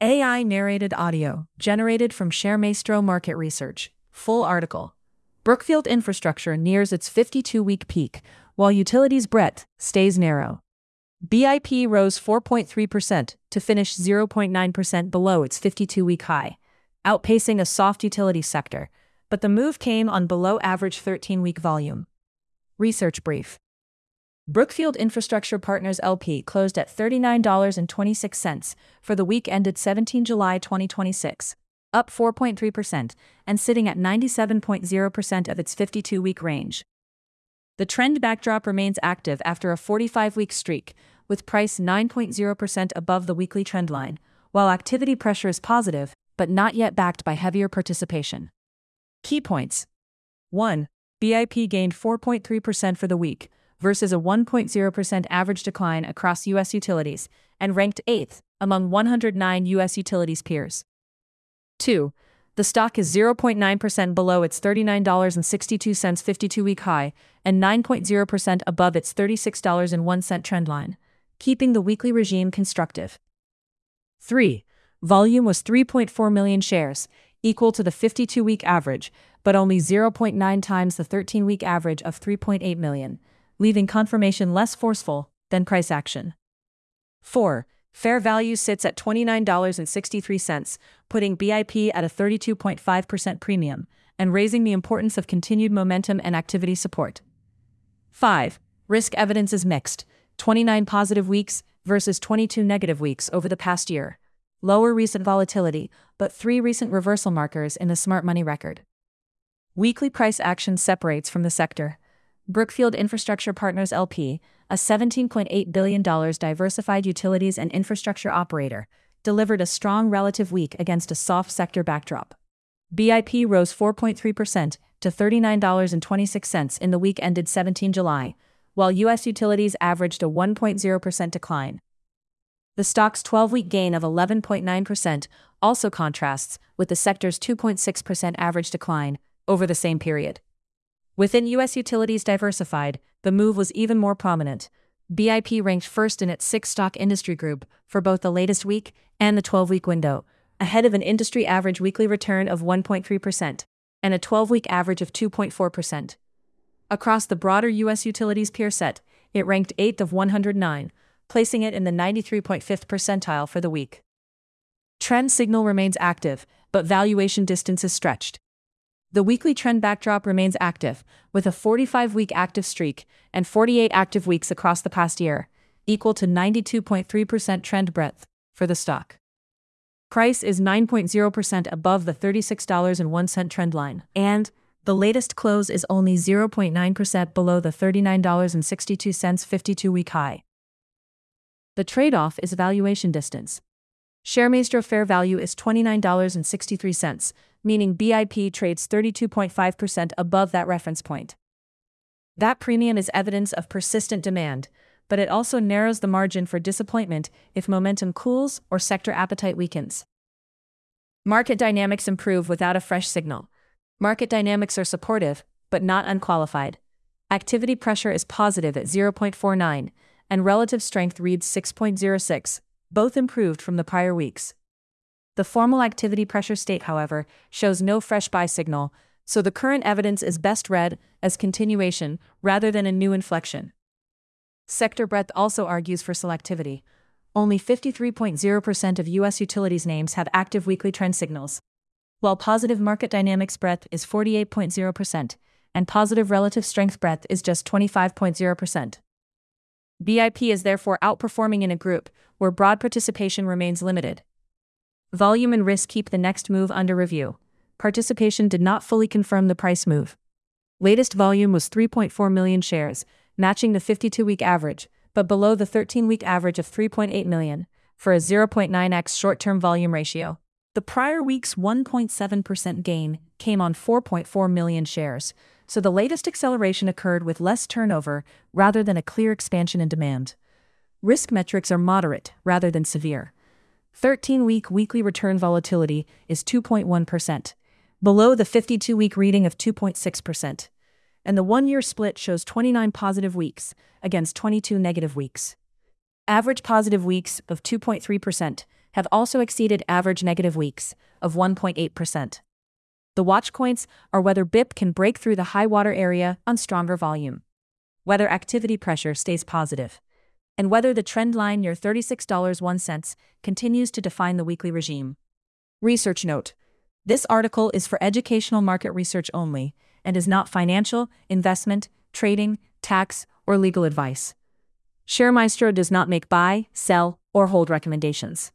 AI narrated audio, generated from ShareMaestro Market Research. Full article. Brookfield Infrastructure nears its 52-week peak, while utilities breadth stays narrow. BIP rose 4.3% to finish 0.9% below its 52-week high, outpacing a soft utility sector, but the move came on below-average 13-week volume. Research brief. Brookfield Infrastructure Partners LP closed at $39.26 for the week ended 17 July 2026, up 4.3% and sitting at 97.0% of its 52-week range. The trend backdrop remains active after a 45-week streak, with price 9.0% above the weekly trend line, while activity pressure is positive, but not yet backed by heavier participation. Key points. 1. BIP gained 4.3% for the week, versus a 1.0% average decline across U.S. utilities, and ranked 8th among 109 U.S. utilities peers. 2. The stock is 0.9% below its $39.62 52-week high and 9.0% above its $36.01 trend line, keeping the weekly regime constructive. 3. Volume was 3.4 million shares, equal to the 52-week average, but only 0.9 times the 13-week average of 3.8 million, leaving confirmation less forceful than price action. 4. Fair value sits at $29.63, putting BIP at a 32.5% premium, and raising the importance of continued momentum and activity support. 5. Risk evidence is mixed, 29 positive weeks versus 22 negative weeks over the past year. Lower recent volatility, but 3 recent reversal markers in the smart money record. Weekly price action separates from the sector. Brookfield Infrastructure Partners LP, a $17.8 billion diversified utilities and infrastructure operator, delivered a strong relative week against a soft sector backdrop. BIP rose 4.3% to $39.26 in the week ended 17 July, while U.S. utilities averaged a 1.0% decline. The stock's 12-week gain of 11.9% also contrasts with the sector's 2.6% average decline over the same period. Within U.S. utilities diversified, the move was even more prominent. BIP ranked first in its 6-stock industry group for both the latest week and the 12-week window, ahead of an industry average weekly return of 1.3% and a 12-week average of 2.4%. Across the broader U.S. utilities peer set, it ranked 8th of 109, placing it in the 93.5th percentile for the week. Trend signal remains active, but valuation distance is stretched. The weekly trend backdrop remains active, with a 45-week active streak and 48 active weeks across the past year, equal to 92.3% trend breadth for the stock. Price is 9.0% above the $36.01 trend line, and the latest close is only 0.9% below the $39.62 52-week high. The trade-off is valuation distance. ShareMaestro fair value is $29.63, meaning BIP trades 32.5% above that reference point. That premium is evidence of persistent demand, but it also narrows the margin for disappointment if momentum cools or sector appetite weakens. Market dynamics improve without a fresh signal. Market dynamics are supportive, but not unqualified. Activity pressure is positive at 0.49, and relative strength reads 6.06, both improved from the prior weeks. The formal activity pressure state, however, shows no fresh buy signal, so the current evidence is best read as continuation rather than a new inflection. Sector breadth also argues for selectivity. Only 53.0% of U.S. utilities names have active weekly trend signals, while positive market dynamics breadth is 48.0%, and positive relative strength breadth is just 25.0%. BIP is therefore outperforming in a group where broad participation remains limited. Volume and risk keep the next move under review. Participation did not fully confirm the price move. Latest volume was 3.4 million shares, matching the 52-week average, but below the 13-week average of 3.8 million, for a 0.9x short-term volume ratio. The prior week's 1.7% gain came on 4.4 million shares, so the latest acceleration occurred with less turnover rather than a clear expansion in demand. Risk metrics are moderate rather than severe. 13-week weekly return volatility is 2.1%, below the 52-week reading of 2.6%, and the 1-year split shows 29 positive weeks against 22 negative weeks. Average positive weeks of 2.3% have also exceeded average negative weeks of 1.8%. The watch points are whether BIP can break through the high water area on stronger volume, whether activity pressure stays positive, and whether the trend line near $36.01 continues to define the weekly regime. Research note: this article is for educational market research only and is not financial, investment, trading, tax, or legal advice. ShareMaestro does not make buy, sell, or hold recommendations.